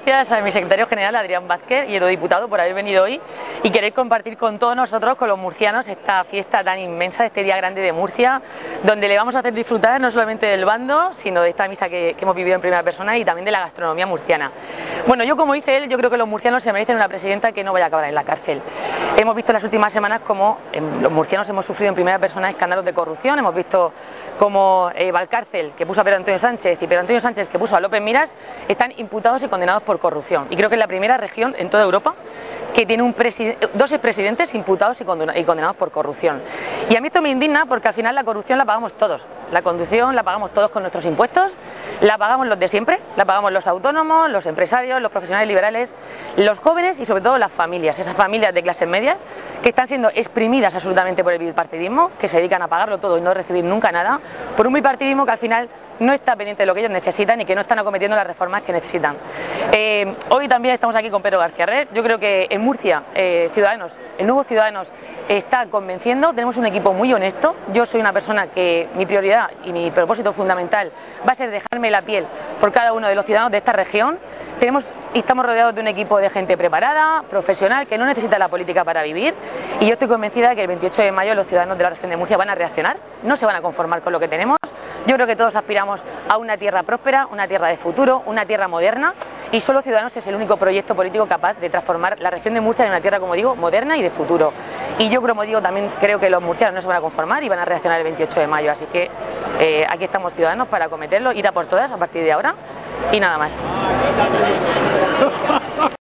gracias a mi secretario general, Adrián Vázquez, y eurodiputado por haber venido hoy y querer compartir con todos nosotros, con los murcianos, esta fiesta tan inmensa, este Día Grande de Murcia, donde le vamos a hacer disfrutar no solamente del bando, sino de esta misa que hemos vivido en primera persona y también de la gastronomía murciana. Bueno, yo como dice él, yo creo que los murcianos se merecen una presidenta que no vaya a acabar en la cárcel. Hemos visto en las últimas semanas cómo los murcianos hemos sufrido en primera persona escándalos de corrupción, hemos visto como Valcárcel, que puso a Pedro Antonio Sánchez, y Pedro Antonio Sánchez, que puso a López Miras, están imputados y condenados por corrupción. Y creo que es la primera región en toda Europa que tiene dos expresidentes imputados y condenados por corrupción. Y a mí esto me indigna porque al final la corrupción la pagamos todos. La corrupción la pagamos todos con nuestros impuestos, la pagamos los de siempre, la pagamos los autónomos, los empresarios, los profesionales liberales, los jóvenes y sobre todo las familias, esas familias de clase media que están siendo exprimidas absolutamente por el bipartidismo, que se dedican a pagarlo todo y no recibir nunca nada, por un bipartidismo que al final no está pendiente de lo que ellos necesitan y que no están acometiendo las reformas que necesitan. Hoy también estamos aquí con Pedro García Red. Yo creo que en Murcia, Ciudadanos, el nuevo Ciudadanos está convenciendo, tenemos un equipo muy honesto. Yo soy una persona que mi prioridad y mi propósito fundamental va a ser dejarme la piel por cada uno de los ciudadanos de esta región. Estamos rodeados de un equipo de gente preparada, profesional, que no necesita la política para vivir, y yo estoy convencida de que el 28 de mayo los ciudadanos de la región de Murcia van a reaccionar, no se van a conformar con lo que tenemos. Yo creo que todos aspiramos a una tierra próspera, una tierra de futuro, una tierra moderna, y solo Ciudadanos es el único proyecto político capaz de transformar la región de Murcia en una tierra, como digo, moderna y de futuro. Y yo, como digo, también creo que los murcianos no se van a conformar y van a reaccionar el 28 de mayo, así que aquí estamos Ciudadanos para acometerlo, ir a por todas a partir de ahora y nada más.